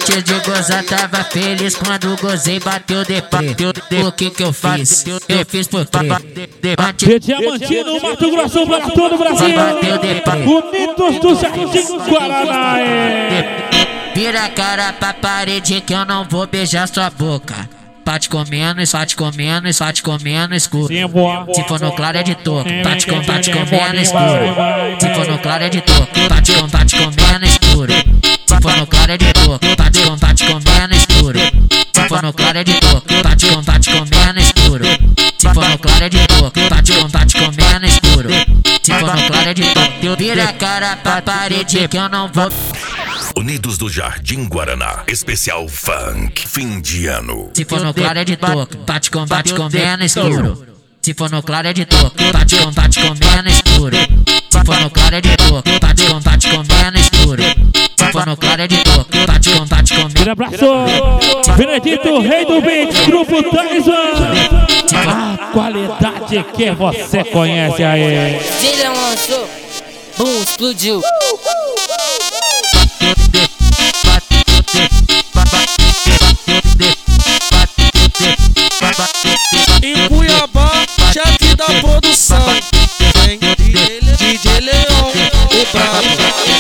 Antes de gozar tava feliz, quando gozei bateu deprê. O que eu fiz? Eu fiz por quê? De Diamantino, Mato Grosso, para todo o Brasil. Unidos do Jardim Guaraná. Vira a cara pra parede que eu não vou beijar sua boca. Bate comendo, bate comendo, bate comendo escuro. Se for no claro é de toco. Bate comendo escuro. Se for no claro é de toco. Bate comendo escuro. Se for no claro é de toco. Bate comendo escuro. Se for no claro é de toco. Bate comendo escuro. Se for no claro é de toco. Bate comendo escuro. Se for no claro é de toco. Vira a cara pra parede que eu não vou. Unidos do Jardim Guaraná, especial funk, fim de ano. Se for no claro é de toco, bate comendo escuro. Se for no claro é de toco, bate comendo escuro. Se for no claro é de toco, bate comendo escuro. Se for no claro é de toco, bate comendo. Abraço, Benedito, rei do beat, grupo Tyson. A qualidade que você conhece aí. Ele lançou, bum, explodiu.